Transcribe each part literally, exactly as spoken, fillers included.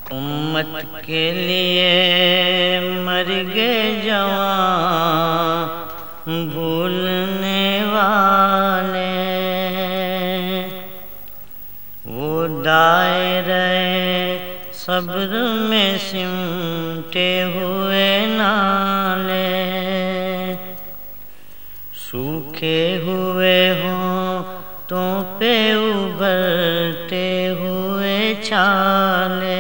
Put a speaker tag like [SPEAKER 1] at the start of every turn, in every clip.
[SPEAKER 1] امت کے لیے مر گئے جوان بھولنے والے، وہ دائرۂ صبر میں سمٹے ہوئے نالے، سوکھے ہوئے ہونٹوں پہ ابھرتے ہوئے چھالے،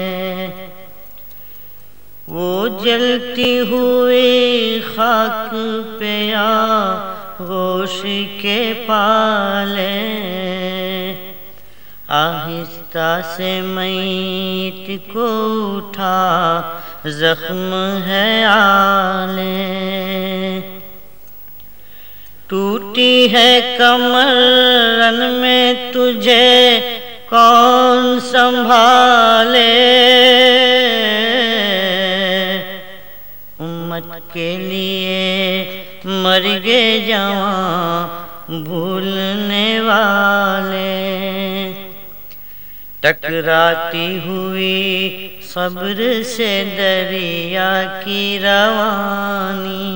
[SPEAKER 1] وہ جلتی ہوئی خاک پہ آغوش کے پالے، آہستہ سے میت کو اٹھا زخم ہے آلے، ٹوٹی ہے کمر رن میں تجھے کون سنبھالے، امت کے لیے مر گئے جوان بھولنے والے، ٹکراتی ہوئی صبر سے دریا کی روانی،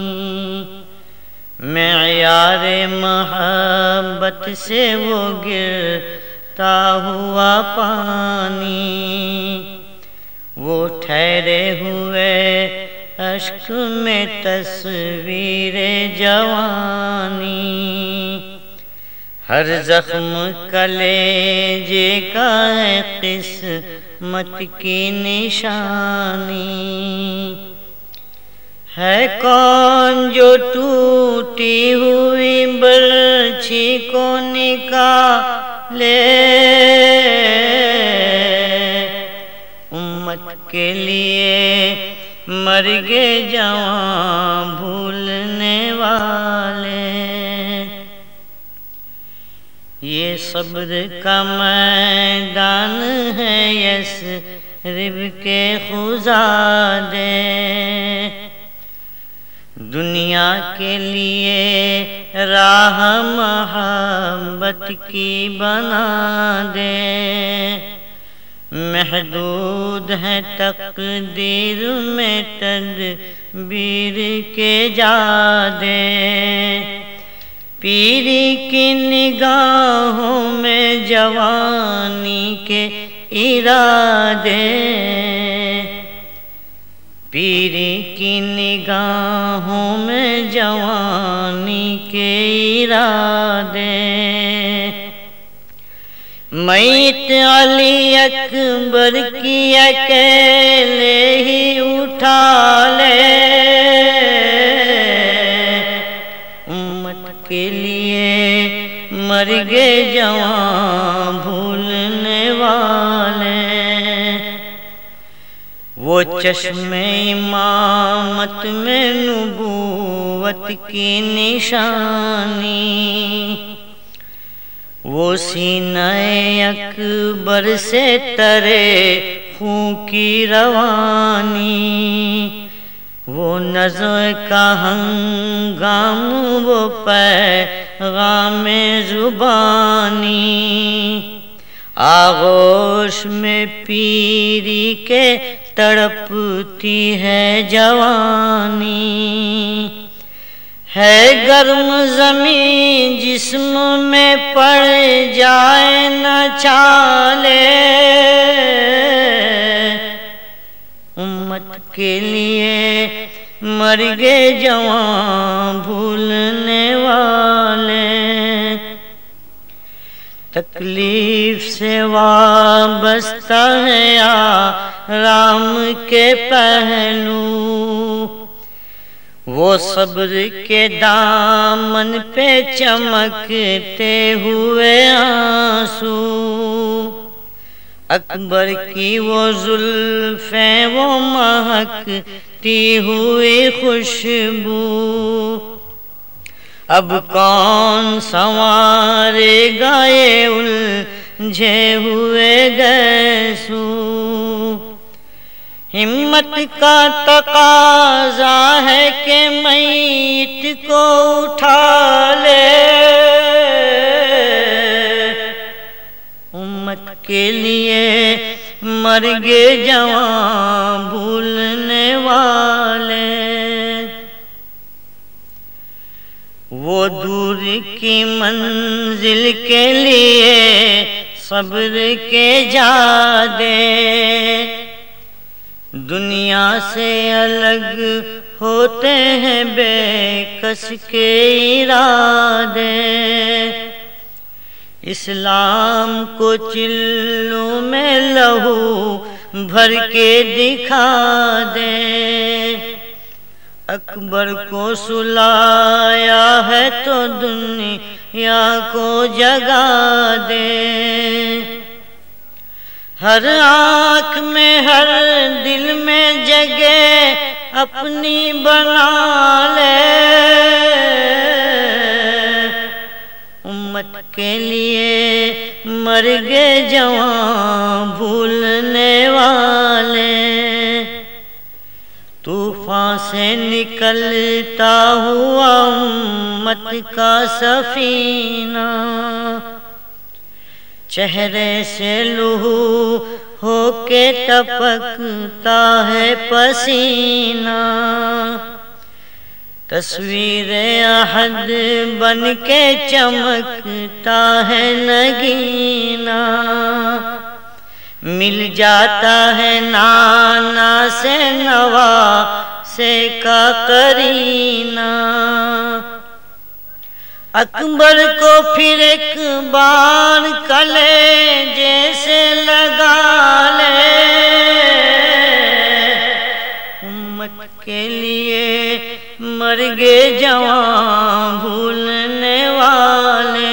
[SPEAKER 1] معیار محبت سے وہ گرتا ہوا پانی، وہ ٹھہرے ہوئے اشک میں تصویر جوانی، ہر زخم کلیجے کا ہے قسمت کی نشانی، ہے کون جو ٹوٹی ہوئی برچھی کو نکالے، امت کے لیے مر گئے جوان بھولنے والے، یہ صبر کا میدان ہے یثرب کے خزادے، دنیا کے لیے راہ محبت کی بنا دے، محدود ہے تقدیر میں تدبیر کے جادے، پیری کی نگاہوں میں جوانی کے ارادے، پیری کی نگاہوں میں جوانی کے ارادے، میت علی اکبر کی اکیلے ہی اٹھا لے، امت کے لیے مر گئے جوان بھولنے والے، وہ چشم امامت میں نبوت کی نشانی، وہ سینہ اکبر سے ترے خون کی روانی، وہ نزع کا ہنگام، وہ پیغام زبانی، آغوش میں پیری کے تڑپتی ہے جوانی، ہے گرم زمین جسم میں پڑ جائے نہ چھالے، امت کے لیے مر گئے جوان بھولنے والے، تکلیف سے وابستہ ہے آرام کے پہلو، وہ صبر کے دامن پہ چمکتے ہوئے آنسو، اکبر کی وہ زلفیں وہ مہکتی ہوئی خوشبو، اب کون سنوارے گا یہ الجھے ہوئے گیسو، ہمت کا تقاضا ہے کہ میت کو اٹھا لے، امت کے لیے مر گے جوان بھولنے والے۔ وہ دور کی منزل کے لیے صبر کے جادے، دنیا سے الگ ہوتے ہیں بے کس کے ارادے۔ اسلام کو چلوں میں لہو بھر کے دکھا دے، اکبر کو سلایا ہے تو دنیا کو جگا دے۔ ہر آنکھ میں ہر دل میں جگہ اپنی بنا لے، امت کے لیے مر گئے جوان بھولنے والے۔ طوفان سے نکلتا ہوا امت کا سفینہ، چہرے سے لہو ہو کے ٹپکتا ہے پسینہ، تصویر احد بن کے چمکتا ہے نگینہ، مل جاتا ہے نانا سے نواسے کا قرینہ۔ اکبر کو پھر ایک بار کلیجے سے لگا لے، امت کے لیے مر گئے جوان بھولنے والے۔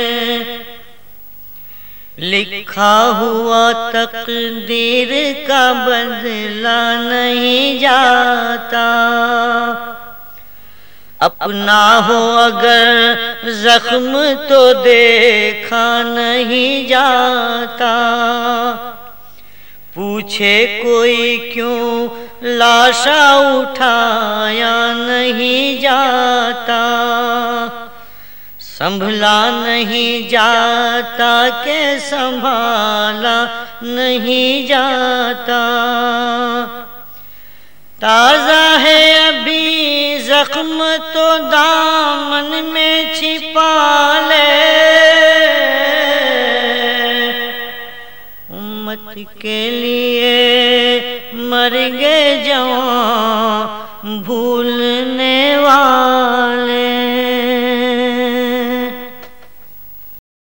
[SPEAKER 1] لکھا ہوا تقدیر کا بدلہ نہیں جاتا، اپنا ہو اگر زخم تو دیکھا نہیں جاتا، پوچھے کوئی کیوں لاشا اٹھایا نہیں جاتا، سنبھلا نہیں جاتا کہ سنبھالا نہیں جاتا، تازہ ہے ابھی زخم تو دامن میں چھپا لے، امت کے لیے مر